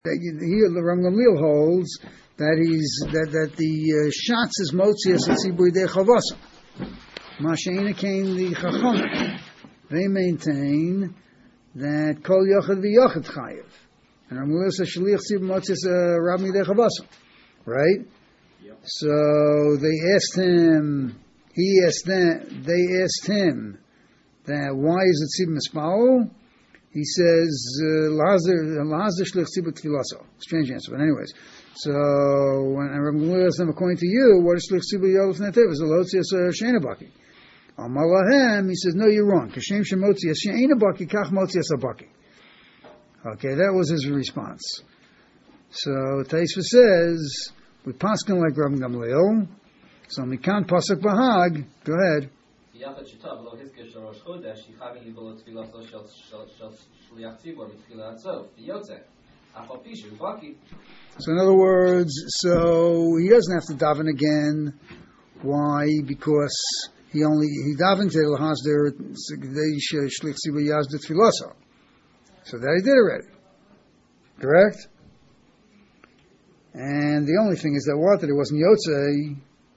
the Ram Gamliel holds that the shots is motzias and tzibur de chavasa. Masheina came the chacham. They maintain that kol yochad v'yochad chayiv, and Ram Gamliel says shliach tzibur motzias rabbi de chavasa, right? Yep. So they asked him. They asked him that why is it tzibur mispal? He says, strange answer, but anyways. So, when Rabbi Gamliel asked them, according to you, what is shlich tzibur yolef netev? Is a lotzias she'enabaki? Amalahem, he says, no, you're wrong. Kashem shemotzias she'enabaki, kach motzias abaki. Okay, that was his response. So, Taisva says, we paskin like Rabbi Gamliel, so mikan pasuk bahag, go ahead. So in other words, so he doesn't have to daven again. Why? Because he davened to l'hasder shlich tzibur yazd tefilasa. So that he did already. Correct? And the only thing is that he wasn't yotzei.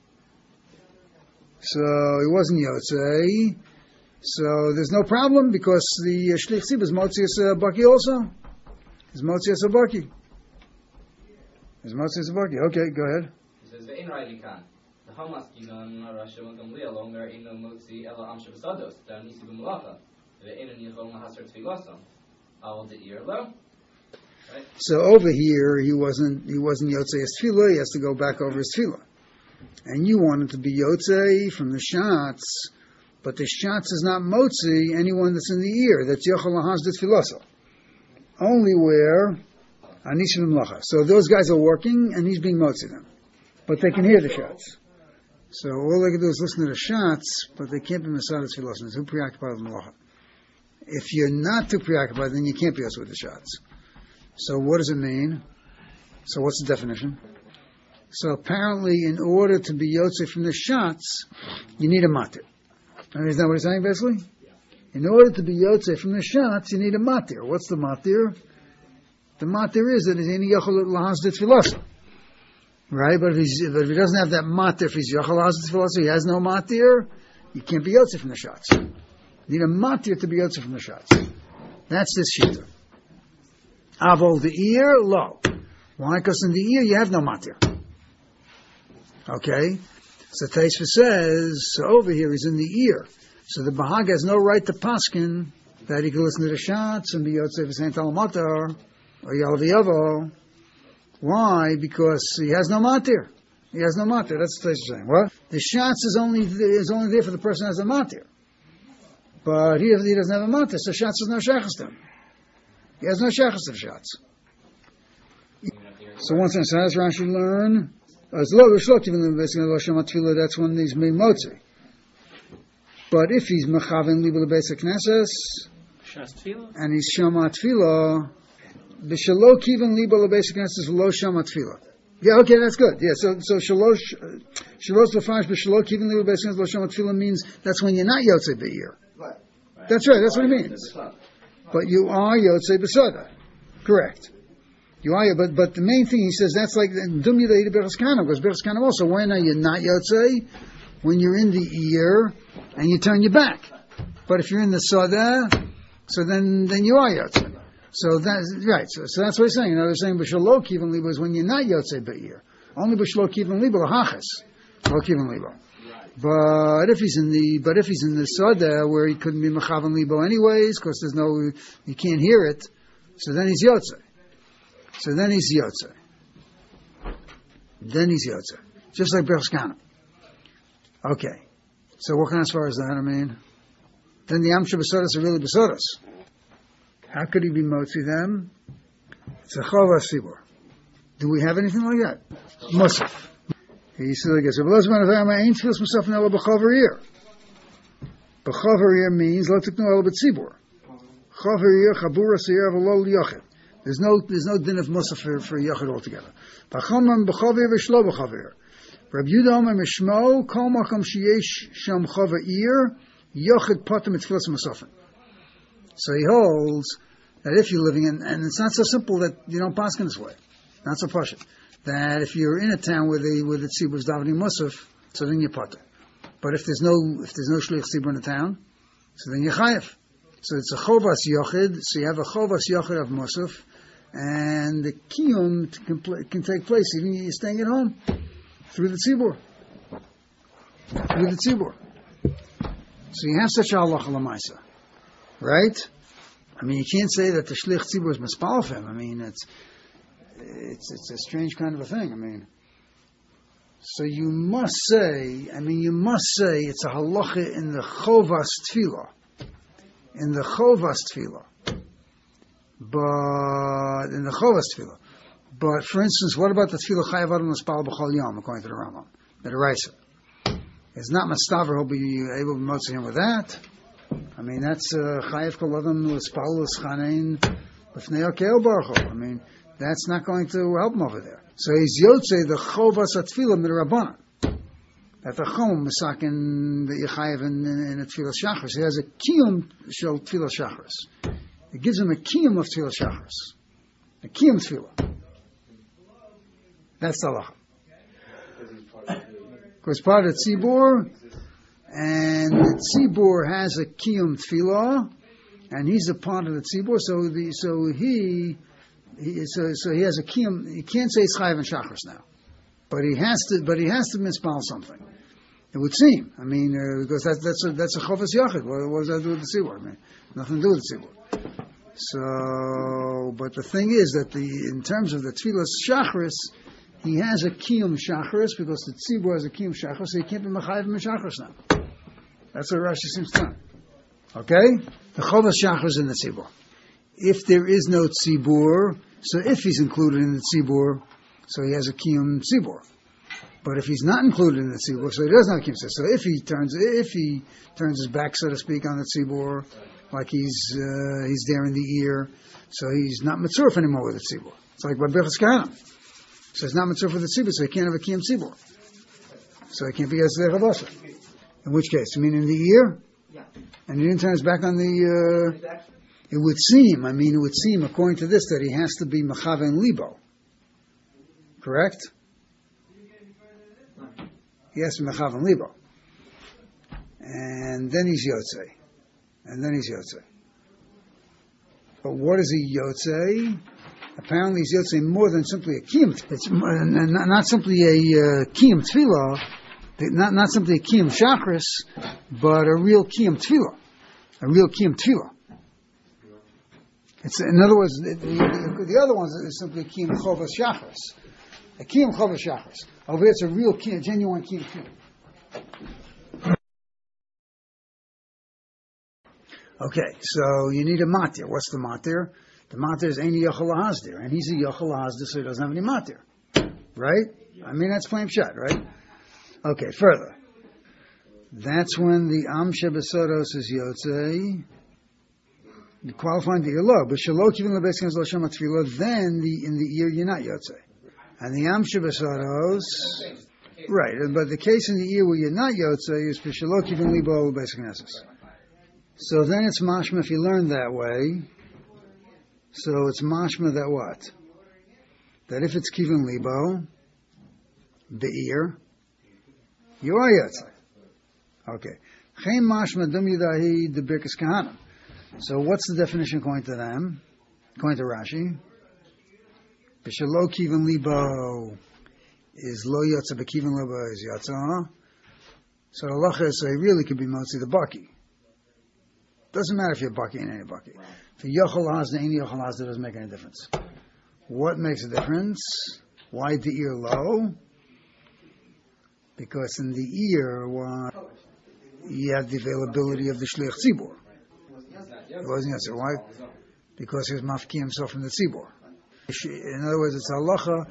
So he wasn't yotzei. So there's no problem because the shlich tzibur is motzias baki also. Is motzias baki. Is motzias baki. Okay, go ahead. He says ve'in ra'ili kan. The hamas gigan Rashi Gamliel longer ino motzi ela amshe besados danisi b'malacha ve'in yichol lahasar tfilasam al de'ir lo. So over here he wasn't yotzei his tefillah. He has to go back over his tefillah. And you want him to be yotzei from the shots, but the shots is not motzi anyone that's in the ear. That's yochel lahasd tefilasa. Only where anisim mlacha. So those guys are working, and he's being motzi them, but they can hear the shots. So all they can do is listen to the shots, but they can't be masada tefilasa. It's too preoccupied with mlacha. If you're not too preoccupied, then you can't be yotzei with the shots. So what does it mean? So what's the definition? So apparently, in order to be yotzei from the shots, you need a matir. Is that what he's saying, basically? In order to be yotzei from the shots, you need a matir. What's the matir? The matir is that he's any yochel lahasd tefilasa, right? But if he doesn't have that matir, if he's yochel lahasd tefilasa, he has no matir. You can't be yotzei from the shots. You need a matir to be yotzei from the shots. That's this shita. Avol the ear, lo. Why? Because in the ear you have no matir. Okay, so Taisva says, so over here he's in the ear. So the Bahag has no right to paskin that he can listen to the shots and be yotzei v'sein talamatar or yalav. Why? Because he has no matir. He has no matir. That's what Taisva saying. What? The shots is only there for the person who has a matir. But he doesn't have a matir, so shots is no shachas to him. He has no shachas to the shots. So once again, so as Rashi learn, that's when he's made motzi. But if he's mechaven libel basic knesses and he's shama tefillah, b'shalo kiven libel basic knesses lo shama tefillah. Yeah, okay, that's good. Yeah, so shalosh lefanish b'shalo kiven libel basic knesses lo shama tefillah means that's when you're not yotzei be'ir. Right. That's right. That's what it means. But you are yotzei b'soda. Correct. You are, but the main thing he says that's like dum yidei berachas kana, because berachas kana also when are you not yotzei? When you're in the ear and you turn your back. But if you're in the soda, so then you are yotzei. So that's right. So that's what he's saying. They're saying b'shalo kiven libo is when you're not yotzei be'ir. Only b'shalo kiven libo lahachas, lo kiven libo. But if he's in the soda where he couldn't be mechaven libo anyways, because you can't hear it, so then he's yotzei. So then he's yotzei. Just like berachas kana. Okay. So what kind as far as that? I mean, then the amsha besodas are really besodas. How could he be motzi them? It's a chova sibur. Do we have anything like that? Musaf. He says, I guess, ain't feels himself in b'chover ear. B'chover ear means lo tiknu ela b'tzibur. Chover ear chabura seir v'lo liyochet. There's no din of musaf for yachid altogether. B'chomam b'chavir v'shlo b'chavir. Rabbi Yehuda Omer mishmo kol makom sheyesh sham chava ear yachid patim etfilas musafin. So he holds that if you're living in, and it's not so simple that you don't pass in this way, not so partial, that if you're in a town where the tzibur is davening musaf, so then you're potter. But if there's no shliach tzibur in the town, so then you're chayev. So it's a chovas yochid. So you have a chovas yochid of musaf, and the kiyum can take place even you're staying at home through the tzibur. So you have such a halacha l'maisa, right? I mean, you can't say that the shliach tzibur is mispal of him. I mean, it's a strange kind of a thing. I mean, so you must say it's a halacha in the chovas tefillah. But for instance, what about the tefillah chayav adam l'spal b'chol yom according to the Rambam, the Raisa? It's not mastaver. He'll be able to motzi him with that. I mean, that's chayav kol adam l'spal l'schanein l'fnei hakel baruch hu. I mean, that's not going to help him over there. So he's yotze the chovas atfilah midrabanan. That the chom misakin the yechayev in a tefillah shachris. He has a kiyum shel tefillah shachris. It gives him a kiyum of tefillah shachris. A kiyum tefillah. That's the halacha. Because part of the tzibur, and the tzibur has a kiyum tefillah, and he's a part of the tzibur. So he has a kiyum. He can't say it's chayav and shachris now, but he has to mispal something. It would seem. I mean, because that's a chovas yachid. What does that do with the tzibur? I mean, nothing to do with the tzibur. So, but the thing is that in terms of the tefillah shachris, he has a kiyum shachris because the tzibur has a kiyum shachris, so he can't be mechayev in shachris now. That's what Rashi seems to know. Okay, the chovas shachris in the tzibur. If there is no tzibur, so if he's included in the tzibur, so he has a kiyum tzibur. But if he's not included in the tzibur, so he doesn't have a kiyum tzibur. So if he turns his back, so to speak, on the tzibur, like he's there in the ear, so he's not mitzurf anymore with the tzibur. It's like Birchas Kahanim. So it's not mitzurf with the tzibur, so he can't have a kiyum tzibur. So he can't be as lechavasa. In which case, you mean in the ear? Yeah. And he didn't turn his back on the. It would seem, according to this, that he has to be mechaven libo. Correct? He has to be mechaven libo. And then he's yotze. But what is he yotze? Apparently he's yotze more than simply a kiyum. It's not simply a kiyum tefillah, not simply a kiyum shachris, but a real kiyum tefillah. It's, in other words, the other ones is simply a kiyum chovas shachris. A kiyum chovas shachris. Over here it's a real kiyum, genuine kiyum tefillah. Okay, so you need a matir. What's the matir? The matir is Eini Yochel Lahazdir, and he's a Yochel Lahazdir, so he doesn't have any matir. Right? I mean, that's plain shot, right? Okay, further. That's when the Am Shebesodos is Yotzei, qualifying the ear low, but Shalok even Lebeis Kens Lo Shema Tefillah, then in the ear you're not Yotzei. And the Am Shebesodos, right, but the case in the ear where you're not Yotzei is Shalok even Libo Lebeis Knesses. So then it's mashma if you learn that way. So it's mashma that what? That if it's kivin libo, the ear, you are yotzei. Okay. Chein mashma dum yudahi de birkas kahanim. So what's the definition according to them? According to Rashi? B'shelo kivin libo is lo yotzei, but kivin libo is yotzei. So the halacha is, so he really could be motzi the baki. Doesn't matter if you're Baki and any Baki. If you're Yochel Hazda, any Yochel Hazda doesn't make any difference. What makes a difference? Why the ear low? Because in the ear, you have the availability of the Shliach Tzibur. He wasn't answer. Why? Because he was mafki himself from the Tzibur. In other words, it's halacha.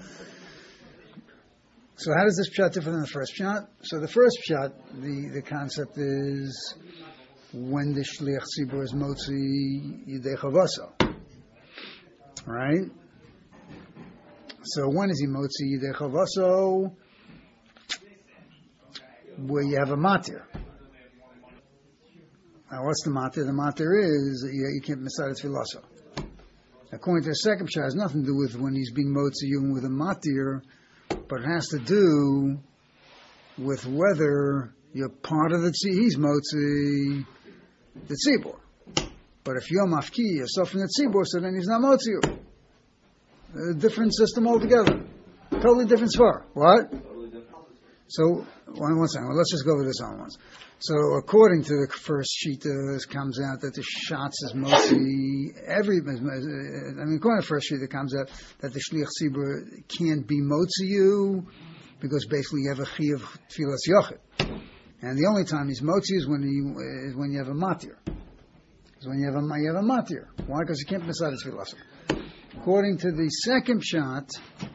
So how does this pshat differ than the first pshat? So the first pshat, the concept is when the shliach tzibur is motzi yidei chavaso, right? So when is he motzi yidei chavaso? Where you have a matir. Now what's the matir? The matir is you can't miss out its filaso. According to the second pshat, it has nothing to do with when he's being motzi you with a matir, but it has to do with whether you're part of the he's motzi the tzibur. But if you're mafki yourself from the tzibur, so then he's not motzi you. A different system altogether. Totally different svar. What? So, one second. Well, let's just go over this on once. So, according to the first sheet, it comes out that the shots is mostly according to the first sheet, it comes out that the shliach tzibur can't be motzi you because basically you have a chi of tfilas yochid, and the only time he's motzi is when you have a matir. Is when you have a matir. Why? Because you can't miss out his tfilas. According to the second shot,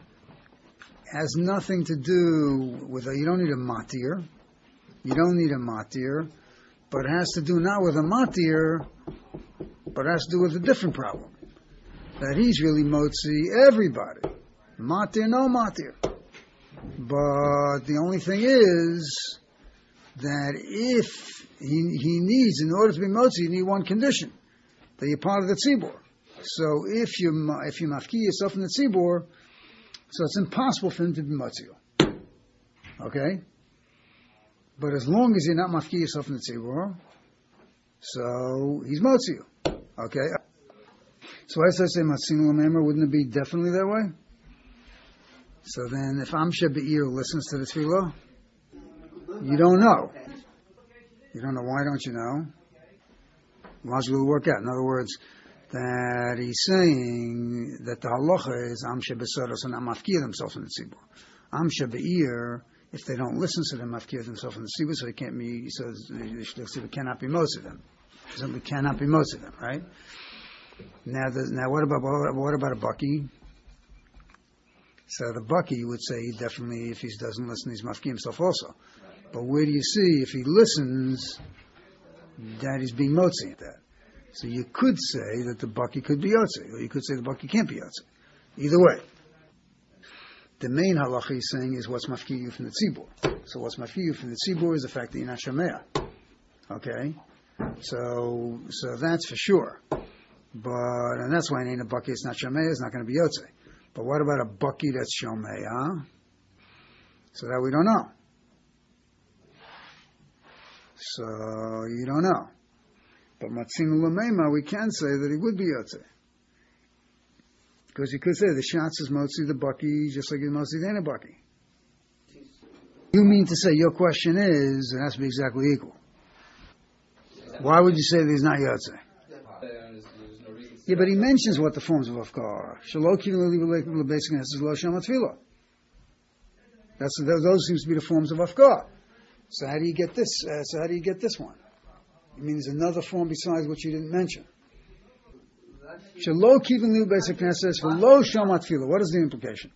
has nothing to do with you don't need a matir. You don't need a matir, but it has to do not with a matir, but it has to do with a different problem. That he's really motzi everybody. Matir, no matir. But the only thing is that if he needs, in order to be motzi, you need one condition, that you're part of the tzibur. So if you mafki yourself in the tzibur, so it's impossible for him to be motzi. Okay? But as long as you're not mafki yourself in the tzibur, so he's motzi. Okay? So as I say, matzinu l'meimer, wouldn't it be definitely that way? So then, if Amsha Be'ir listens to the tefillah, you don't know. You don't know. Why don't you know? Logically will work out. In other words, that he's saying that the halacha is Amsha Be'saros and not mafki themselves in the tzibur. Amsha Be'ir, if they don't listen to them, mafki themselves in the tzibur, so they can't be. So the tzibur cannot be most of them. Simply cannot be most of them, right? Now what about a bucky? So the bucky would say he definitely, if he doesn't listen, he's mafki himself also. But where do you see if he listens that he's being motzi at that? So you could say that the bucky could be yotze, or you could say the bucky can't be yotze. Either way, the main halacha he's saying is what's mafki you from the tzibur. So what's mafki you from the tzibur is the fact that you're not shomea. Okay, so that's for sure. And that's why it ain't a bucky. It's not shomea. It's not going to be yotze. But what about a bucky that's shomea? So that we don't know. So you don't know. But matzinu l'meima, we can say that he would be yotze. Because you could say the shots is mostly the bucky, just like it's mostly the bucky. You mean to say your question is it has to be exactly equal? Why would you say that he's not yotze? Yeah, but he mentions what the forms of afkar are. Those seems to be the forms of afkar. So how do you get this? How do you get this one? I mean, there's another form besides what you didn't mention. What is the implication?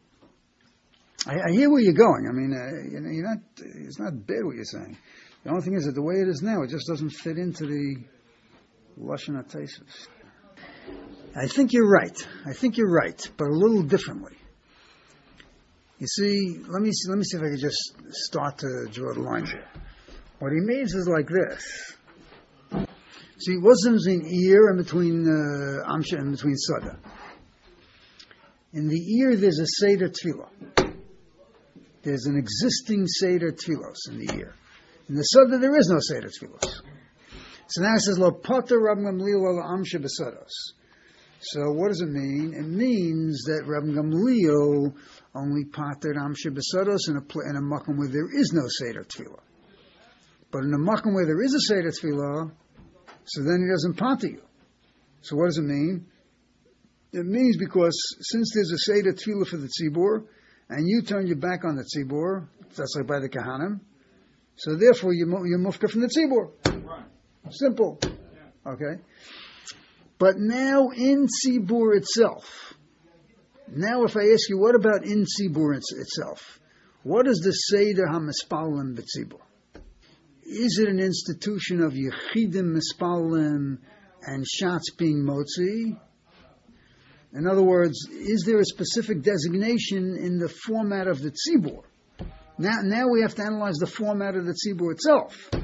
I hear where you're going. I mean, it's not bad what you're saying. The only thing is that the way it is now, it just doesn't fit into the Lashon HaTosfos. I think you're right, but a little differently. You see, let me see if I can just start to draw the lines here. What he means is like this. See, what's in between ear and between Amsha and between Sada? In the ear, there's a Seder Tefillah. There's an existing Seder Tefillos in the ear. In the Sada, there is no Seder Tefillos. So now it says, Lo Potter Rab Gamliel Lo Amsha B'Sados. So what does it mean? It means that Rabbi Gamliel only parted Amsha B'Sados in a makom where there is no Seder Tefillah. But in a makom where there is a Seder Tefillah, so then he doesn't party you. So what does it mean? It means because since there's a Seder Tefillah for the Tzibur, and you turn your back on the Tzibur, that's like by the Kahanim, so therefore you're mufka from the Tzibur. Right. Simple. Yeah. Okay? But now in Tzibur itself, now if I ask you, what about in Tzibur itself? What is the Seder HaMispalim B'Tzibur? Is it an institution of Yechidim Mispalim and shots being motzi? In other words, is there a specific designation in the format of the Tzibur? Now we have to analyze the format of the Tzibur itself.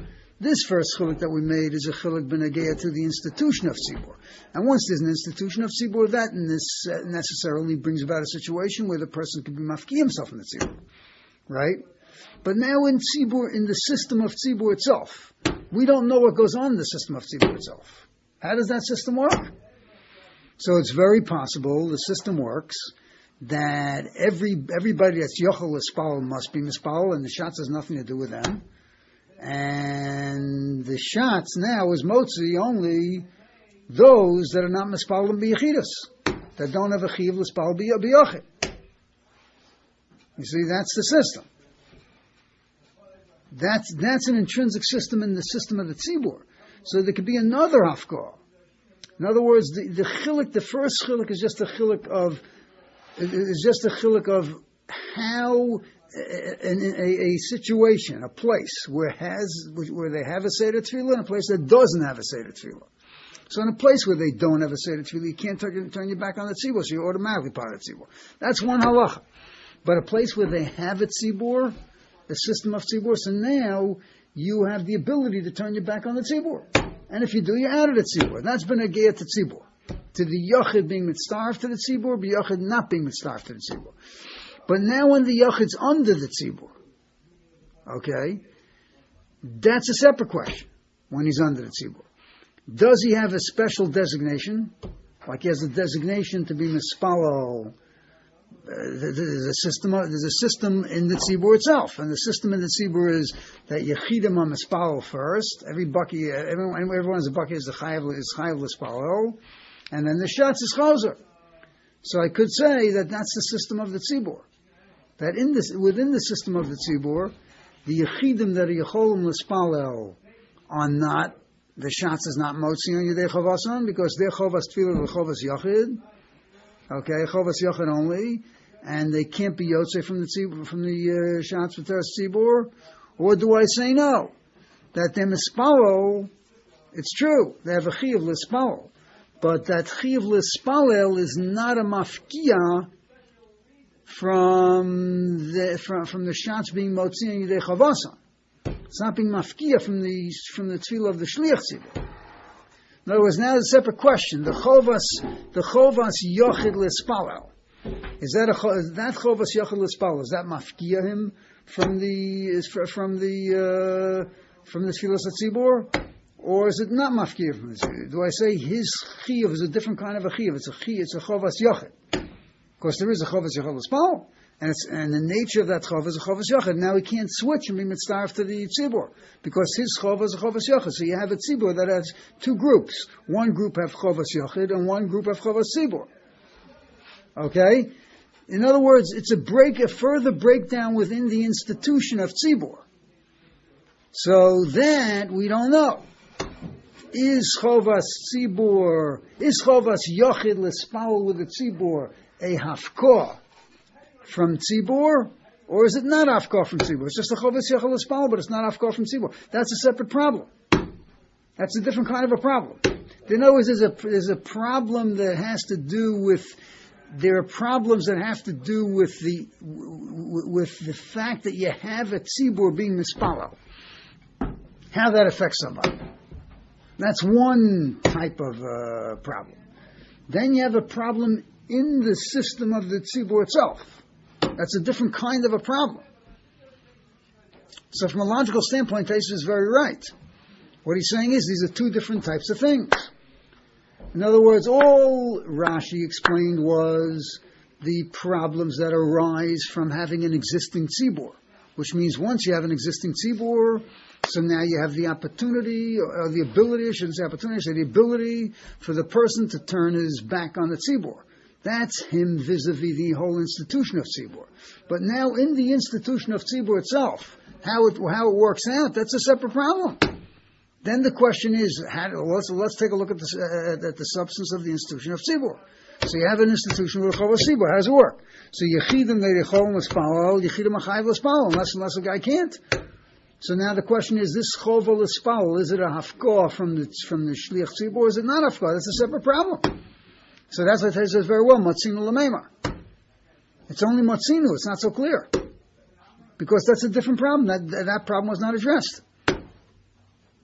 This first chiluk that we made is a chiluk b'negea to the institution of tzibur. And once there's an institution of tzibur, that necessarily brings about a situation where the person can be mafki himself in the tzibur, right? But now in tzibur, in the system of tzibur itself, we don't know what goes on in the system of tzibur itself. How does that system work? So it's very possible the system works that everybody that's yochel l'spal must be mispal, and the shots has nothing to do with them. And the shots now is motzi only those that are not mispal and biyachidus, that don't have a chiv l'spal biyachid. You see, that's the system. That's an intrinsic system in the system of the tzibur. So there could be another hafkor. In other words, the chiluk, the first chiluk is just a chiluk of how a situation, a place where they have a seder tefillah, and a place that doesn't have a seder tefillah. So in a place where they don't have a seder tefillah, you can't turn your back on the tzibur, so you're automatically part of the tzibur. That's one halacha. But a place where they have a tzibur, the system of tzibur, so now you have the ability to turn your back on the tzibur. And if you do, you're out of the tzibur. That's been a gear to tzibur. To the yachid being mitzdarf to the tzibur, but yachid not being mitzdarf to the tzibur. But now when the yachid's under the tzibur, okay, that's a separate question, when he's under the tzibur. Does he have a special designation? Like he has a designation to be mispalo. There's a system in the tzibur itself, and the system in the tzibur is that yechidim are mispalo first. Everyone's a baki is chayav l'spalo, and then the shots is chazer. So I could say that that's the system of the tzibur. That within the system of the tzibur, the yechidim that are yecholim l'spalo are not, the shots is not motzi on yedei chavasan, because they're chavas tefillah v'chavas yachid. Okay, chavas yachid only, and they can't be yotze from the shots v'teres tzibur. Or do I say no? That they're mispalo, it's true, they have a chiv l'spalo, but that chiv l'spalel is not a mafkia from the shots being motzi and yidei chavasan. It's not being mafkia from the tefillah of the shliach tzibur. In other words, now there's a separate question. The chovas yochid l'spalel. Is that chovas yochid l'spalel? Is that mafkia him from the tefillah tzibur, or is it not mafkia from the tzibur? Do I say his chiyuv is a different kind of a chiyuv? It's a chovas yochid. Of course, there is a chovas yochid l'spalel, and the nature of that chov is a chovas yochid. Now he can't switch and be mitzdarf to the tzibur, because his chov is a chovas yochid. So you have a tzibur that has two groups. One group have chovas yochid, and one group have chovas tzibur. Okay? In other words, it's a further breakdown within the institution of tzibur. So that we don't know. Is chovas yochid l'spal with the tzibur a hafkor from tzibur, or is it not afkar from tzibur? It's just a chovas yochid l'spal, but it's not afkar from tzibur. That's a separate problem. That's a different kind of a problem. In other words, there's a problem that has to do with. There are problems that have to do with the fact that you have a tzibur being mispalo. How that affects somebody. That's one type of problem. Then you have a problem in the system of the tzibur itself. That's a different kind of a problem. So from a logical standpoint, Taisa is very right. What he's saying is these are two different types of things. In other words, all Rashi explained was the problems that arise from having an existing tzibur, which means once you have an existing tzibur, so now you have the opportunity, or the ability, I shouldn't say opportunity, I say the ability for the person to turn his back on the tzibur. That's him vis-a-vis the whole institution of tzibur. But now in the institution of tzibur itself, how it works out, that's a separate problem. Then the question is, let's take a look at the substance of the institution of tzibur. So you have an institution with a chovas tzibur. How does it work? So yechidim leicholim l'spalal, yechidim achayiv l'spalal, unless a guy can't. So now the question is, this chova l'spalal, is it a hafkor from the shliach tzibur, or is it not hafkor? That's a separate problem. So that's what it says very well, matzinu l'meimar. It's only matzinu, it's not so clear. Because that's a different problem. That problem was not addressed.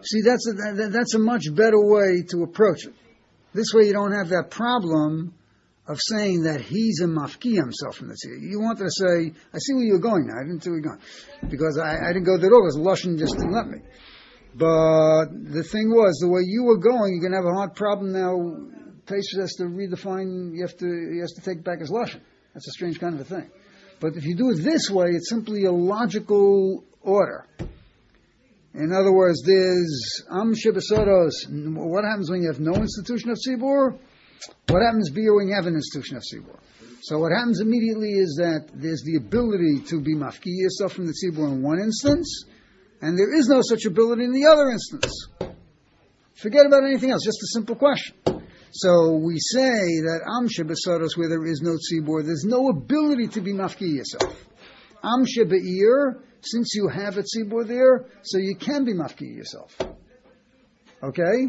See, that's a much better way to approach it. This way you don't have that problem of saying that he's a mafki himself from the tzibur. You wanted to say, I see where you're going now. I didn't see where you're going. Because I didn't go there at all, because Lashon just didn't let me. But the thing was, the way you were going, you're going to have a hard problem now. Taisus has to redefine, he has to take it back as Lashon. That's a strange kind of a thing. But if you do it this way, it's simply a logical order. In other words, there's Am Shebesodos. What happens when you have no institution of Tzibur? What happens when you have an institution of Tzibur? So what happens immediately is that there's the ability to be mafki yourself from the Tzibur in one instance, and there is no such ability in the other instance. Forget about anything else, just a simple question. So we say that Am Shebesodos, where there is no Tzibur, there's no ability to be mafki yourself. Am Shebe'ir, since you have a tzibur there, so you can be mafki yourself. Okay?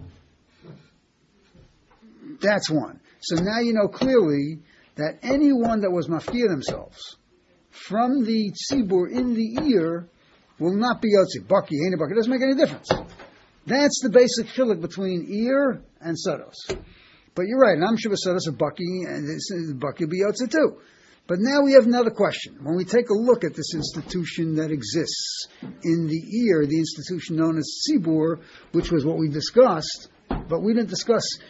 That's one. So now you know clearly that anyone that was mafki themselves from the tzibur in the ear will not be yotzi. Baki, ain't a baki. It doesn't make any difference. That's the basic chiluk between ear and sados. But you're right. Nam Shabbat sados a baki, and baki will be yotzi too. But now we have another question. When we take a look at this institution that exists in the ear, the institution known as tzibur, which was what we discussed, but we discussed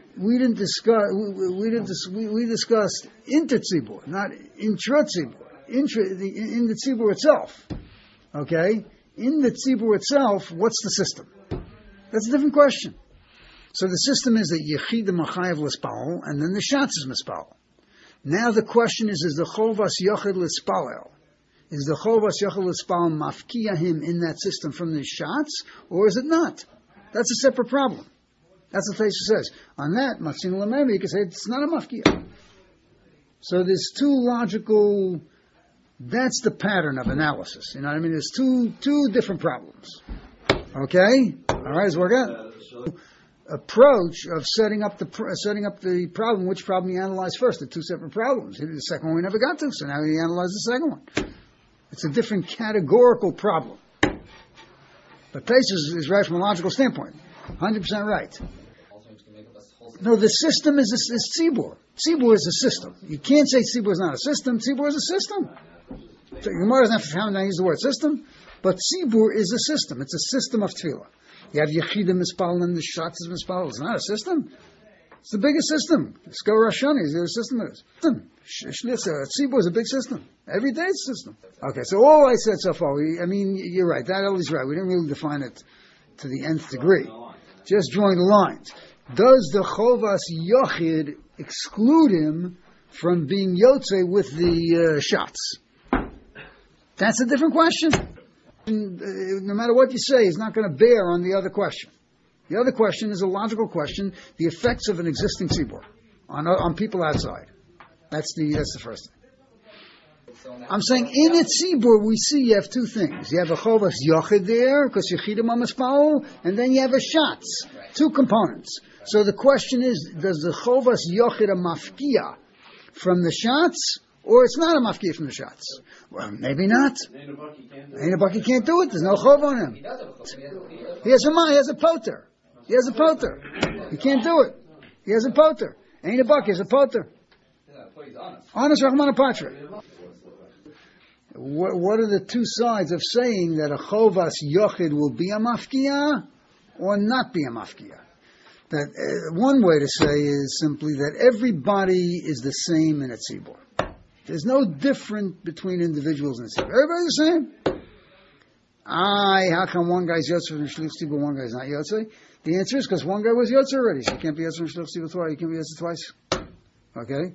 inter-tzibur, not intra-tzibur, in the tzibur itself. Okay? In the tzibur itself, what's the system? That's a different question. So the system is that Yechid Machayev L'Spal, and then the Shatz is Mispal. Now the question is the Chovas Yochid L'Spalel? Is the Chovas Yochid L'Spal mafkiya him in that system from the Shatz, or is it not? That's a separate problem. That's what Taisus says. On that, Matzin Lamemi, you can say it's not a mafkiya. So there's two logical, that's the pattern of analysis. You know what I mean? There's two different problems. Okay? Alright, let's work out. Approach of setting up the problem. Which problem you analyze first? The two separate problems. The second one we never got to, so now we analyze the second one. It's a different categorical problem. But Taisus is right from a logical standpoint. 100% right. No, the system is tzibur. Tzibur is a system. You can't say tzibur is not a system. Tzibur is a system. So Gemara doesn't have to use the word system, but tzibur is a system. It's a system of tefillah. You have Yechidim Mispal and the Shatz is Mispal. It's not a system. It's the biggest system. Sko Rashani is the system it is. Tzibur is a big system. Every day it's a system. Okay, so all I said so far, you're right. That is right. We didn't really define it to the nth degree. Just drawing the lines. Does the Chovas Yochid exclude him from being Yotze with the Shatz? That's a different question. No matter what you say, it's not going to bear on the other question. The other question is a logical question: the effects of an existing tzibur on people outside. That's the first thing. I'm saying in a tzibur we see you have two things. You have a chovas yochid there because yechidim amaspal, and then you have a shatz. Two components. So the question is: does the chovas yochid a mafkia from the shatz? Or it's not a mafkiya from the Shatz. Well, maybe not. Ein Baki can't do it. There's no chov on him. He has a poter. He can't do it. He has a poter. Ein Baki has a poter. Honest Rahman Patra. What are the two sides of saying that a chovas yochid will be a mafkiya or not be a mafkiya? That one way to say is simply that everybody is the same in a tzibur. There's no difference between individuals in the tzibur. Everybody's the same. How come one guy's yotzer from shliach tzibur, one guy's not yotzer? The answer is because one guy was yotzer already, so he can't be yotzer from shliach tzibur twice. He can't be yotzer twice. Okay?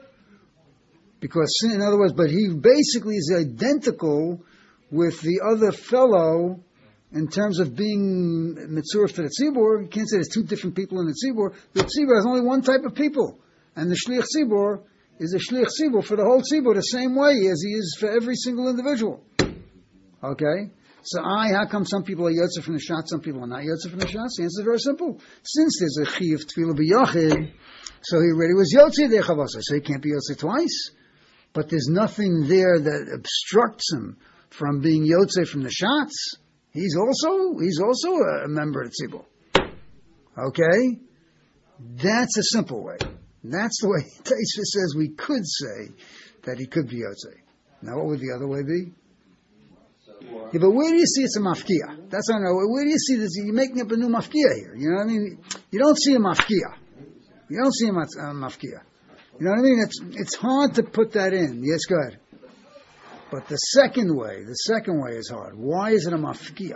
Because, in other words, but he basically is identical with the other fellow in terms of being mitzurah to the tzibur. You can't say there's two different people in the tzibur. The tzibur has only one type of people, and the shliach tzibur is a shliach tzibur for the whole tzibur the same way as he is for every single individual. Okay? So how come some people are yotzer from the Shatz, some people are not yotzer from the Shatz? The answer is very simple. Since there's a chi of tefillah b'yachid, so he already was yotzer there chavasa, so he can't be yotzer twice. But there's nothing there that obstructs him from being yotzer from the Shatz. He's also a member of the tzibur. Okay? That's a simple way. That's the way Taisva says we could say that he could be Yotzei. Now what would the other way be? Yeah, but where do you see it's a mafkia? That's what I know. Where do you see this? You're making up a new mafkia here. You know what I mean? You don't see a mafkia. You don't see a mafkia. You know what I mean? It's hard to put that in. Yes, go ahead. But the second way is hard. Why is it a mafkia?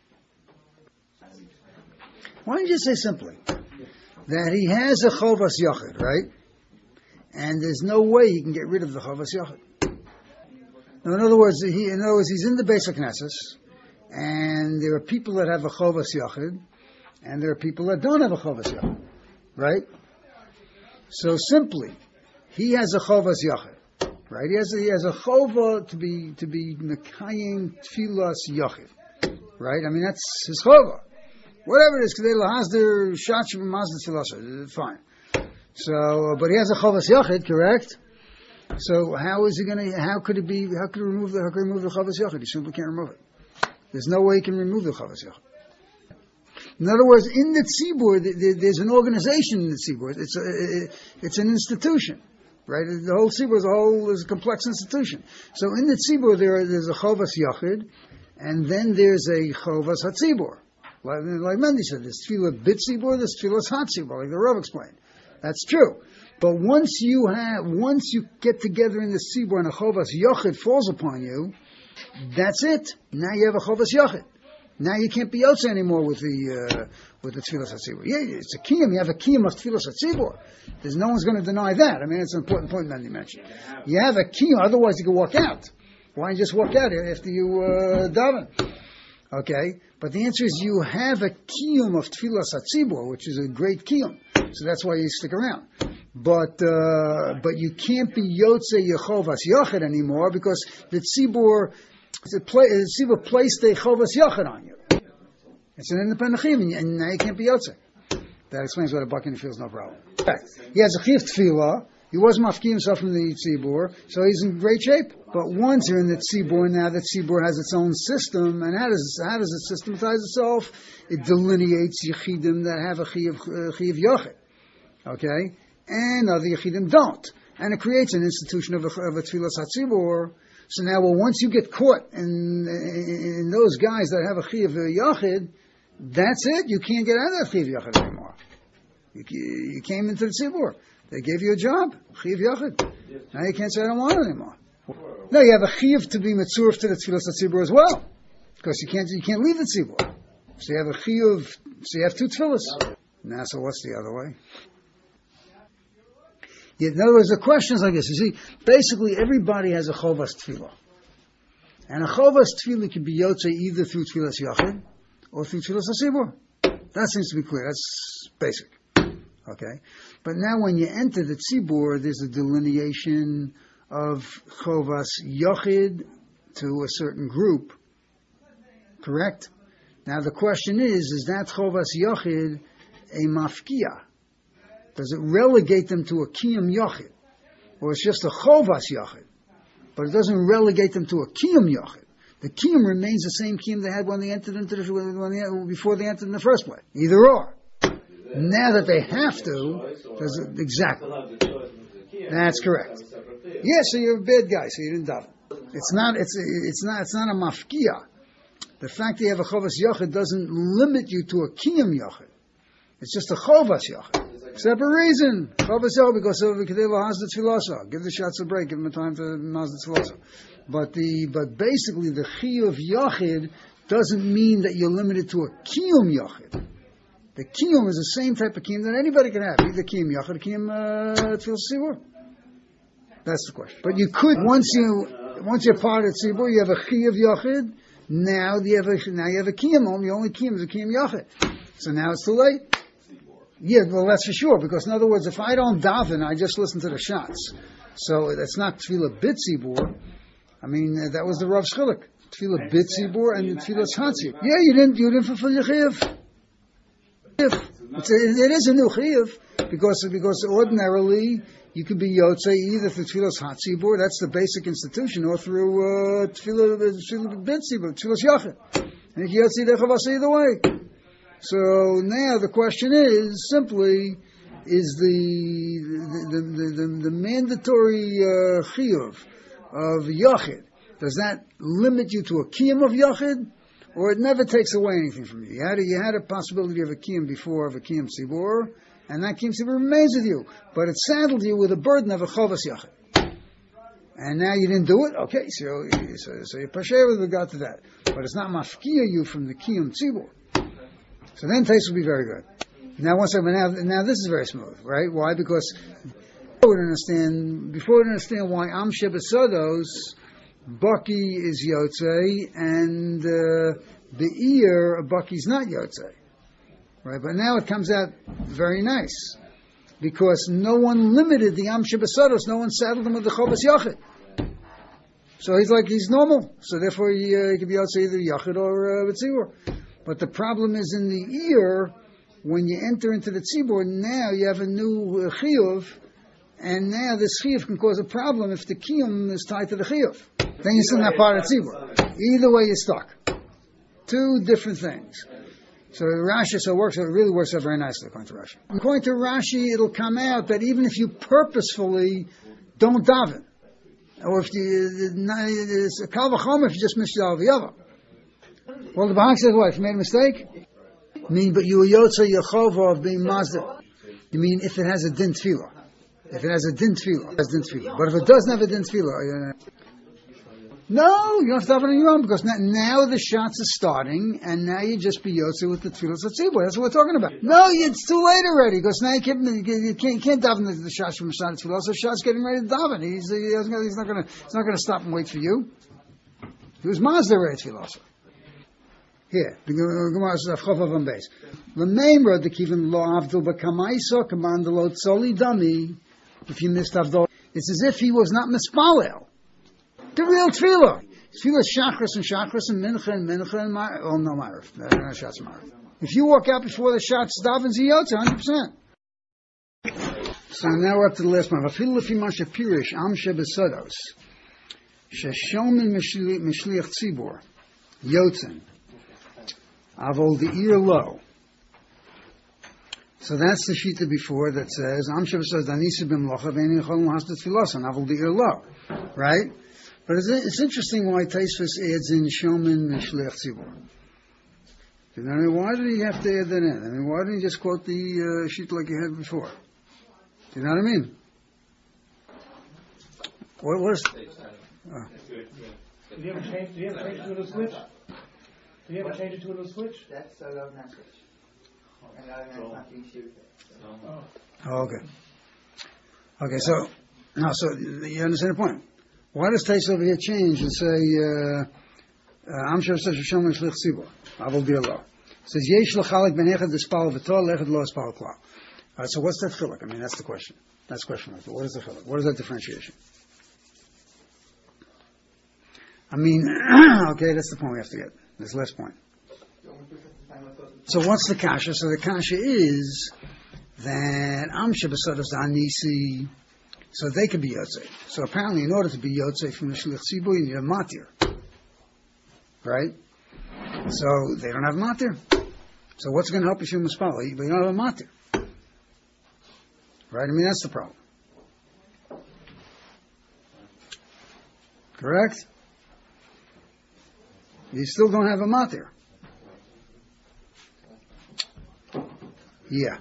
Why don't you just say simply that he has a chovas yachid, right? And there's no way he can get rid of the chovas yachid. Now, in other words, he's in the basic Knesset, and there are people that have a chovas yachid, and there are people that don't have a chovas yachid, right? So simply, he has a chovas yachid, right? He has a chova to be mekayim tfilas yachid, right? I mean that's his chova. Whatever it is, Kedei Lahasder, Shach Mazda Tfilasha, fine. So, but he has a Chavas Yachid, correct? So how could he remove the Chavas Yachid? He simply can't remove it. There's no way he can remove the Chavas Yachid. In other words, in the Tzibur, there's an organization in the Tzibur. It's an institution, right? The whole Tzibur is a complex institution. So in the Tzibur, there's a Chavas Yachid, and then there's a Chavas HaTzibur. Like Mendy said, there's tefillah bit tzibur, there's tefillah hot tzibur, like the Rav explained. That's true. But once you get together in the tzibur and a chovas yachid falls upon you, that's it. Now you have a chovas yachid. Now you can't be yotze anymore with the tefillah tzibur. Yeah, it's a kiyum. You have a kiyum of tefillah tzibur. There's no one's going to deny that. I mean, it's an important point Mendy mentioned. You have a kiyum, otherwise you can walk out. Why don't you just walk out after you daven? Okay, but the answer is you have a kiyum of tefillas hatzibur, which is a great kiyum, so that's why you stick around. But you can't be yotze yechovas yachid anymore because the tzibur placed a chovas yachid on you. It's an independent chiyum, and now you can't be yotze. That explains why the Bakani feels no problem. He has a chiyuv tefillah. He wasn't mafki himself from the tzibur, so he's in great shape. But once you're in the tzibur, now the tzibur has its own system, and how does it systematize itself? It delineates yechidim that have a chiyuv yachid, okay, and other yechidim don't, and it creates an institution of a tefillas hatzibur. So now, once you get caught in those guys that have a chiyuv yachid, that's it. You can't get out of that chiyuv yachid anymore. You came into the tzibur. They gave you a job, chiyuv yachid. Now you can't say I don't want it anymore. No, you have a chiyuv to be mitzurf to the tefillas tzibur as well, because you can't leave the tzibur. So you have a chiyuv. So you have two tefillas. Now, so what's the other way? Yeah, in other words, the question is like this. You see, basically everybody has a chovas tefillah, and a chovas tefillah can be yotze either through tefillas yachid or through tefillas tzibur. That seems to be clear. That's basic. Okay, but now when you enter the tzibur, there's a delineation of chovas yachid to a certain group. Correct? Now the question is that chovas yachid a mafkia? Does it relegate them to a kiyum yachid, or it's just a chovas yachid, but it doesn't relegate them to a kiyum yachid? The kiyum remains the same kiyum they had when they entered before they entered in the first place. Either or. Now that they have to, exactly. That's correct. Yeah, so you're a bad guy, so you didn't daven. It's not a mafkia. The fact that you have a chovas yachid doesn't limit you to a kiyum yachid. It's just a chovas yachid. Separate reason. Chovas yachid because of Kedei Lahasder Tfilasha. Give the shots a break. Give them time to Mazda Tfilasha. But basically the chiyuv yachid doesn't mean that you're limited to a kiyum yachid. The kiyum is the same type of kiyum that anybody can have. Either kiyum yachid or kiyum tefillas tzibur. That's the question. But you could once you're part of tzibur, you have a chiyuv yachid. Now you have a kiyum home. The only kiyum is a kiyum yachid. So now it's too late. Yeah, well that's for sure. Because in other words, if I don't daven, I just listen to the shots. So that's not tefillah bit tzibur. I mean that was the Rav Shchilik. Tefillah bit tzibur and tefillah tzibur. Yeah, you didn't fulfill your chiyuv. It is a new chiyuv because ordinarily you could be yotze either through tefillas hatzibur, that's the basic institution, or through tefillah bit tzibur, tefillas yachid. And you Yotze Dechavasa either way. So now the question is simply, is the mandatory chiyuv of Yachid, does that limit you to a kiyum of Yachid? Or it never takes away anything from you? You had a possibility of a kiyum before, of a kiyum tzibur, and that kiyum tzibur remains with you. But it saddled you with a burden of a chovas Yachid. And now you didn't do it? Okay, so you're pasher with regard to that. But it's not mafkia you from the kiyum tzibur. So then taste will be very good. Now now this is very smooth, right? Why? Because before we understand why Am Shebesados, Baki is Yotze, and Be'ir, Baki's not Yotze. Right? But now it comes out very nice. Because no one limited the Am Shebesados, no one saddled him with the Chovas Yachid. So he's normal. So therefore he can be Yotze either Yachid or B'tzibur. But the problem is in the ear, when you enter into the tzibur, now you have a new chiyuv, and now this chiyuv can cause a problem if the kiyum is tied to the chiyuv. Then you're still not part of tzibur. Either way, you're stuck. Two different things. So Rashi, it really works out very nicely according to Rashi. According to Rashi, it'll come out that even if you purposefully don't daven, or if it's a kal v'chomer if you just miss the Alviyava. Well, the Bahag says what? If you made a mistake? But you were Yotze Yechova of being Mazda. You mean if it has a din tefillah. If it has a din tefillah, it has din tefillah. But if it doesn't have a din tefillah, no, you don't have to have it on your own, because now the shots are starting, and now you just be Yotze with the tefillah tzibur. That's what we're talking about. No, it's too late already, because now you can't daven the shots from Shad tefillah, so Shad's getting ready to daven. He's not going to stop and wait for you. He was Mazda ready tefillah. Here, the Gemara says, "Chav on base." The name word the kivin lo avdul b'kamaisa commandalo tzoli dami. If you missed avdol, it's as if he was not mispalel. The real tefillah, tefillah shachris and mincha and ma'ariv. Oh no, ma'ariv. No shots ma'ariv. If you walk out before the shots, davens yotze 100%. So now we're up to the last one. Afilu lefi ma shepirish am shebesados sheshomin mishliach tzibur yotzen. Avol the ear low. So that's the shita before that says Am Shebesados Danisa b'mlocha ve'ein yecholin lahasdas tfilosan. Avol the ear low, right? But it's interesting why Taisvus adds in Shomin Mishliach Tzibur. I mean, why did he have to add that in? I mean, why didn't he just quote the sheet like you had before? Do you know what I mean? What was? Did you ever change it to a switch? Do you ever change it to a little switch? That's a love message. And I don't have to shoot it. Oh, okay. Okay, so you understand the point. Why does Tais over here change and say, Am Shebesados Hashem Mishliach Tzibur, Avol Dir Lo? It says, Yesh L'chalek Ben Echad D'Spal V'Tol, L'Echad Lo Espal Klal. All right, so what's that chiluk? I mean, that's the question. That's the question. What is the chiluk? What is that differentiation? I mean, okay, that's the point we have to get. This last point. So what's the kasha? So the kasha is that Am Shebesados Danisi, so they could be Yotze. So apparently in order to be Yotze from the Shliach Tzibur, you need a matir. Right? So they don't have matir. So what's going to help if you're Mispal? But you don't have a matir. Right? I mean, that's the problem. Correct? You still don't have a matir. Yeah.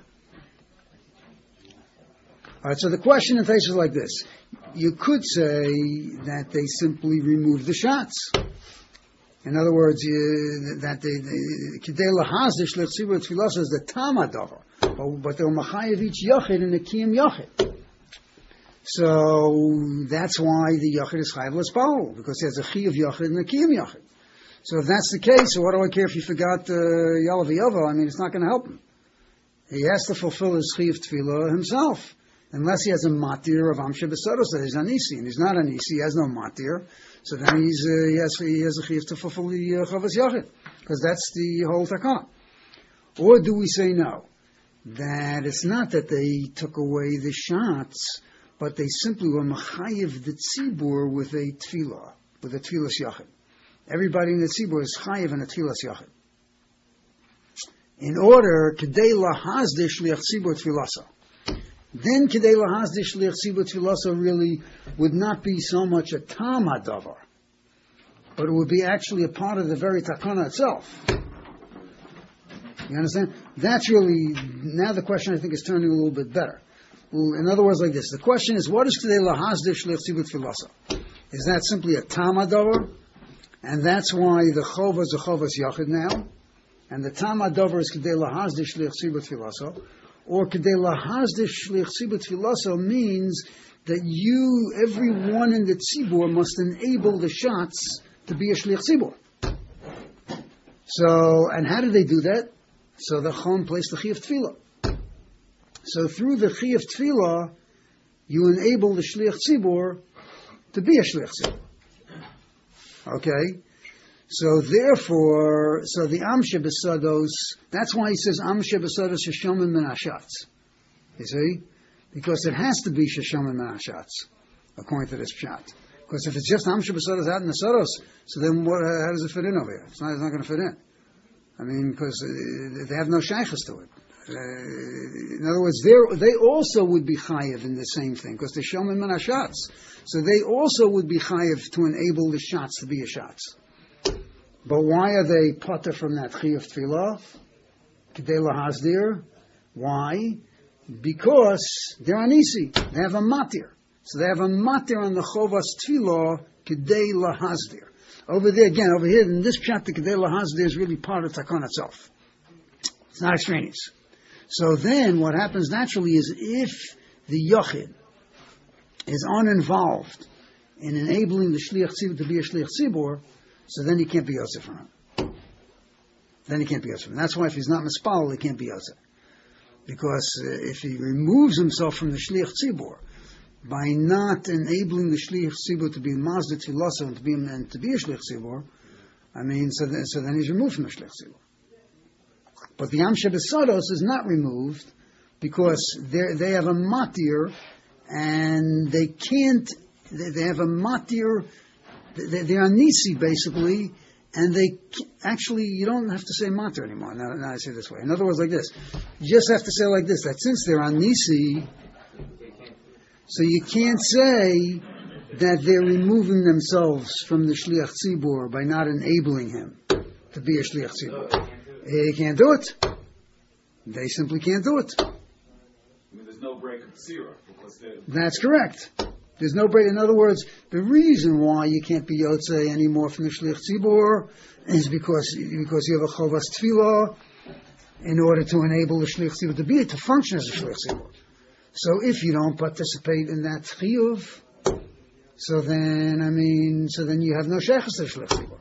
All right, so the question in face is like this. You could say that they simply remove the shots. In other words, that Kidei Lahazish Letzibur Tfilos is the Tamadavar. But they're Machayev each Yachid and a Kiyam Yachid. So that's why the Yachid is Chayav L'Spal, because there's a Chiyav Yachid and a Kiyam Yachid. So if that's the case, so what do I care if he forgot Yalav Yava? I mean, it's not going to help him. He has to fulfill his Chiyav Tfilah himself. Unless he has a matir of Am Shebesados that he's Anisi, and he's not Anisi, he has no matir, so then he has a chiv to fulfill the Chavas Yachid, because that's the whole takah. Or do we say no? That it's not that they took away the shots, but they simply were machayev the tzibur with a tefillah, with a tefillas Yachid. everybody in the tzibur is chayiv in a tfilas yachid. In order, kedei lahazdir shliach tzibur tfilasa. Then kedei lahazdir shliach tzibur tfilasa really would not be so much a tam hadavar, but it would be actually a part of the very takana itself. You understand? That's really, now the question I think is turning a little bit better. Well, in other words, like this. The question is, what is kedei lahazdir shliach tzibur tfilasa? Is that simply a tam hadavar? And that's why the chova is a chovas yachid now? And the tam hadavar is kedei lahazdir shliach tzibur tfilasa, or kedei lahazdir shliach tzibur tfilasa means that you, everyone in the tzibur, must enable the shots to be a shliach tzibur. So, and how did they do that? So the chon placed the chi of tefillah. So through the chi of tefillah, you enable the shliach tzibur to be a shliach tzibur. Okay. So therefore, the Amshe Besados, that's why he says Amshe Besados Sheshomim min Hashatz. You see? Because it has to be Sheshomim min Hashatz, according to this pshat. Because if it's just Amshe Besados out in the Sados, so then how does it fit in over here? It's not going to fit in. I mean, because they have no shaykhs to it. In other words, they also would be chayiv in the same thing, because they're Shomim min Hashatz. So they also would be chayiv to enable the shots to be a shots. But why are they potter from that chi of tefillah? Kedei lahazdir. Why? Because they're anisi. They have a matir. So they have a matir on the chovas tefillah kedei lahazdir. Over here in this chapter, kedei lahazdir is really part of takon itself. It's not extraneous. So then, what happens naturally is if the yachid is uninvolved in enabling the shliach tzibur to be a shliach tzibur, so then he can't be yosef from him. That's why if he's not mispal, he can't be yosef. Because if he removes himself from the shliach tzibur by not enabling the shliach tzibur to be mazda tefilasa and to be a shliach tzibur, I mean, so then he's removed from the shliach tzibur. But the Amshe Besados is not removed because they have a matir and they can't. They have a matir. They're nisi basically, and they actually you don't have to say matir anymore. Now I say it this way. In other words, like this, you just have to say like this: that since they're on nisi, so you can't say that they're removing themselves from the shliach tzibur by not enabling him to be a shliach tzibur. They can't do it. They simply can't do it. I mean, there's no break of sirah because that's correct. There's no break. In other words, the reason why you can't be yotzei anymore from the shliach tzibur is because you have a chovas tefillah in order to enable the shliach tzibur to function as a shliach tzibur. So if you don't participate in that chiyuv, so then you have no sheikhs to the shliach tzibur.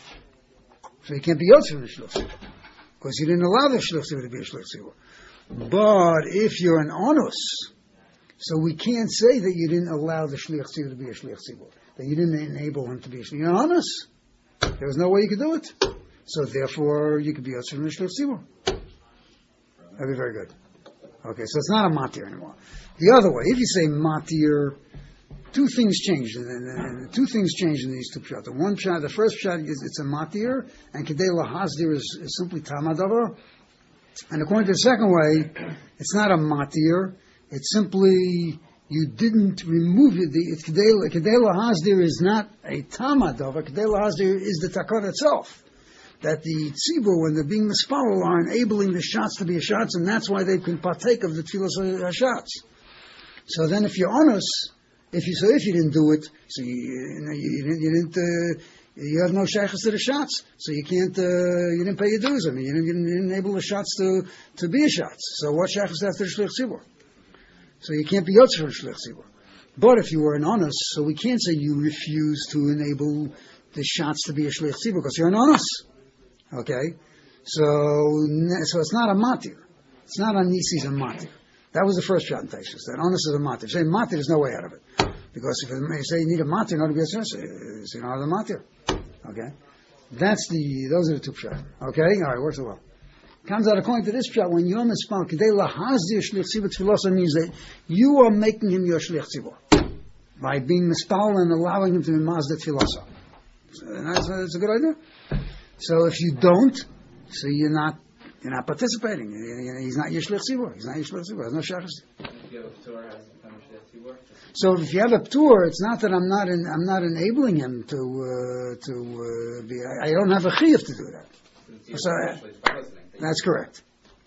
So you can't be yotzei from the shliach tzibur because you didn't allow the shliach tzibur to be a shliach tzibur. But if you're an onus, so we can't say that you didn't allow the shliach tzibur to be a shliach tzibur, that you didn't enable him to be a shliach tzibur. You're honest. There was no way you could do it. So therefore, you could be yotzei from the shliach tzibur. That'd be very good. Okay, so it's not a matir anymore. The other way, if you say matir, two things change. And two things change in these two pshat. The first pshat is it's a matir, and kedei lahazdir is simply tamadavar. And according to the second way, it's not a matir. It's simply you didn't remove it. Kedei lahazdir is not a tamadavar. Kedei lahazdir is the takon itself. That the tzibur, when they're being mispalel, are enabling the shots to be a shots, and that's why they can partake of the tefillah shots. So then, if you're honest, if you didn't do it, so you have no shaykhs to the shots, so you can't, you didn't pay your dues. I mean, you didn't enable the shots to be a shots. So what shaykhs after the shliach tzibur? So you can't be yotzei for the shliach tzibur. But if you were an honest, so we can't say you refuse to enable the shots to be a shliach tzibur because you're an honest. Okay, so it's not a matir. It's not a nisi's a matir. That was the first shot in Taishas. That honest is a matir. Say matir, there's no way out of it. Because if you say you need a matir in order to be a so you don't have the matir. Okay, those are the two pshat. Okay, all right, works well. Comes out according to this pshat when Yom is found kedei lahazdir shliach tzibur tefillah means that you are making him your shliach tzibur by being mispal and allowing him to be mazda tefillah. And that's a good idea. So if you don't, so you're not participating. He's not your shlich tzibur. He's not your shlich tzibur. There's no shachas. So if you have a ptur, it's not that I'm not enabling him to be. I don't have a chiyuv to do that. So that's correct.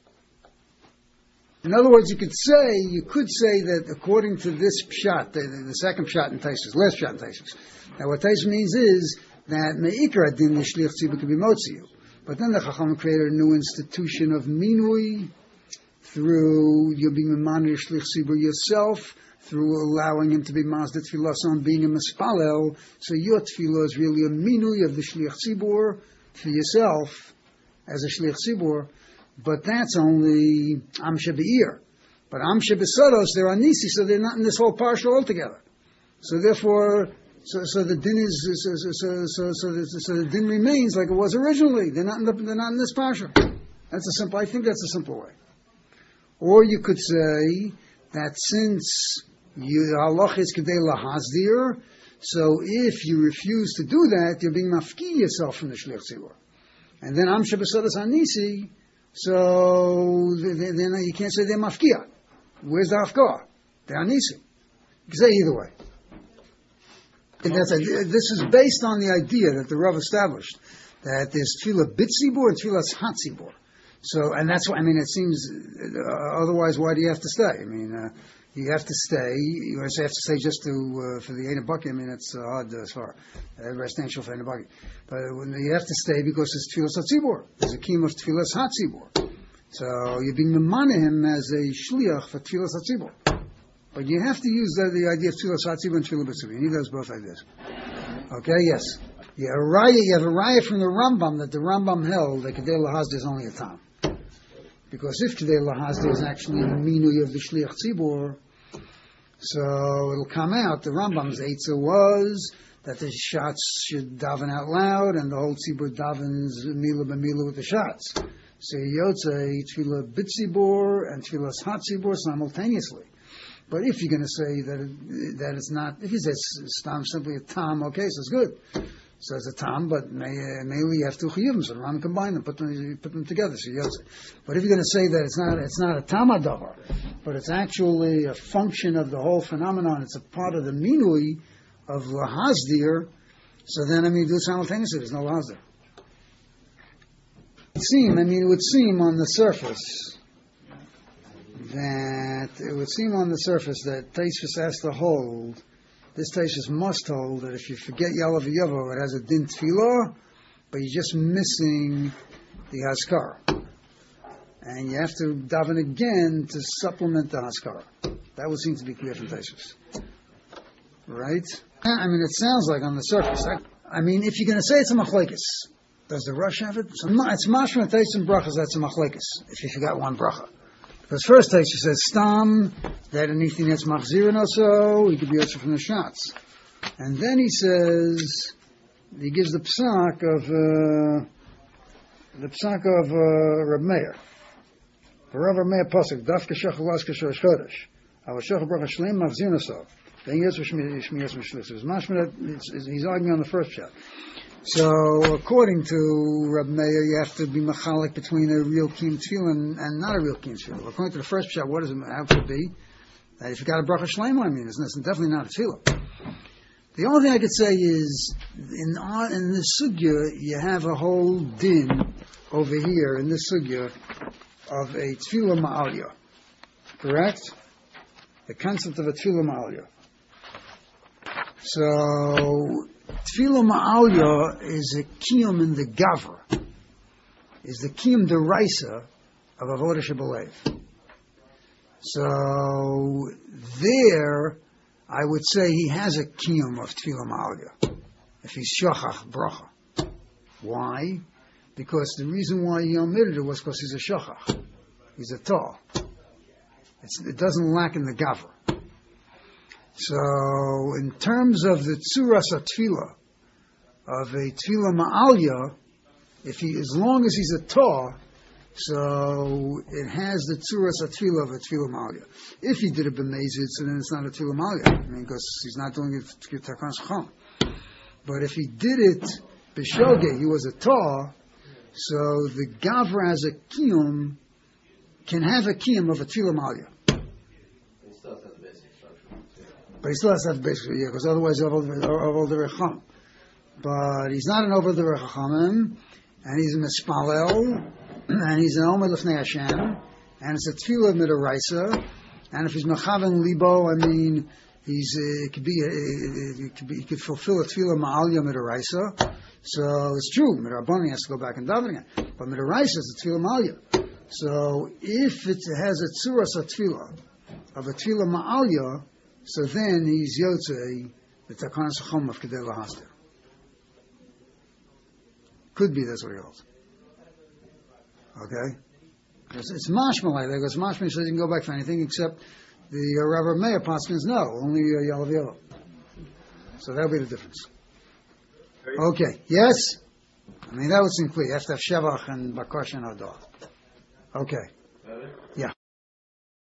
In other words, you could say that according to this pshat, the second pshat in Taisus, last pshat in Taisus. Now what Taisus means is that me'ikra din l'shlich tzibur could be motziu. But then the Chacham created a new institution of minui through you being a manir shlich tzibur yourself, through allowing him to be masdeh tefillah on being a mispalel. So your tefillah is really a minui of the shlich tzibur for yourself as a shlich tzibur. But that's only Amsha Be'ir. But Amsha Be'Sodos, they're Anisi, so they're not in this whole parsha altogether. So therefore, so the din is, so the din remains like it was originally. They're not in this parsha. I think that's a simple way. Or you could say that since halach is kedei lahazdir, so if you refuse to do that, you're being mafki yourself from the shlich tzibur. And then Amsha Be'Sodos Anisi, so then you can't say they're mafkia. Where's the afkar? They're anisi. You can say either way. And this is based on the idea that the Rav established that there's tefillah bitzibur and tefillah hatzibur. So, and that's why, it seems, otherwise why do you have to stay? You have to stay. You have to stay just for the Ein Baki. It's hard as far. Everybody stands for Ein Baki. But you have to stay because it's Tfilas HaTzibur. There's a kiyum of Tfilas HaTzibur. So you're being memana him as a shliach for Tfilas HaTzibur. But you have to use the idea of Tfilas HaTzibur and Tfilah B'Tzibur. You need those both ideas. Okay, yes. You have a raya from the Rambam that the Rambam held that Kedei Lahazda is only a tam. Because if Kedei Lahazda is actually the minui of the Shliach Tzibur, so it'll come out, the Rambam's Eitzah was that the shots should daven out loud, and the whole Tzibur davens Mila b'Mila with the shots. So Yotzei Tfilah B'Tzibur and Tfilah HaTzibur simultaneously. But if you're going to say that it's not, if he says it's simply a tam, okay, so it's good. So it's a tam, but mainly you have two chiyuvim, so the Ram combine them, put them together. So but if you're going to say that it's not a tam adavar, but it's actually a function of the whole phenomenon, it's a part of the minui of lahazdir, so then you do it simultaneously. There's no lahazdir. It would seem on the surface that Taisvis has to hold. This Taisvis must hold that if you forget Yalav Yavo, it has a din tefillah, but you're just missing the Haskar. And you have to daven again to supplement the Haskar. That would seem to be clear from Taisvis. Right? It sounds like on the surface. If you're going to say it's a machlekes, does the Rosh have it? So it's mashma Taisvis and brachas, that's a machlekes, if you forgot one bracha. Because first Taisvis says stam, that anything that's machzirin also, he could be also from the shots. And then he says, he gives the psak of Reb Meir. Reb Meir pasuk, dafka shach laska shosh chodesh. Ava shach bracha shleim machzirin also. Then he gets shmiyas mishlis. He's arguing on the first shot. So, according to Reb Meir, you have to be machalik between a real kiyum tefillah and not a real kiyum tefillah. According to the first shot, what does it have to be? That if you got a bracha shleima, it's definitely not a tefillah. The only thing I could say is, in this sugya, you have a whole din over here in this sugya of a tefillah ma'alya. Correct? The concept of a tefillah ma'alya. So, Tefillah Ma'alya is a kiyum in the Gavra, is the kiyum deraisa of Avodah Shebelev. So there, I would say he has a kiyum of Tefillah Ma'alya, if he's shachach bracha. Why? Because the reason why he omitted it was because he's a shachach. He's a tar. It doesn't lack in the Gavra. So, in terms of the tzuras tefillah, of a tefillah ma'alya, as long as he's a tar, so it has the tzuras tefillah of a tefillah ma'alya. If he did a b'mezid, so then it's not a tefillah ma'alya, because he's not doing it to takan shacham. But if he did it b'shogeg, he was a tar. So the gavra as a kiyum can have a kiyum of a tefillah malya. He still has the basic structure. But he still has to have basic, yeah, because otherwise he's over the recham. But he's not an over the rechachamim, and he's a mispalel, and he's an omer lefnei Hashem, and it's a tefillah midaraisa, and if he's mechaven libo, I mean, he could fulfill a tefillah ma'alya midaraisa. So it's true, midarabon he has to go back and daven again, but midaraisa is a tefillah ma'alya. So if it has a tzuras a tefillah of a tefillah ma'alya, so then he's yotzei the takanas chom of kedei lahastir. Could be that's what he holds. Okay? It's mashma like that, because mashma says you can go back for anything except the Rabbi Meir Paskins, no, only yalav yellow. So that'll be the difference. Okay, yes? I mean, that would seem clear. You have to have shevach and bakash and adar. Okay. Yeah.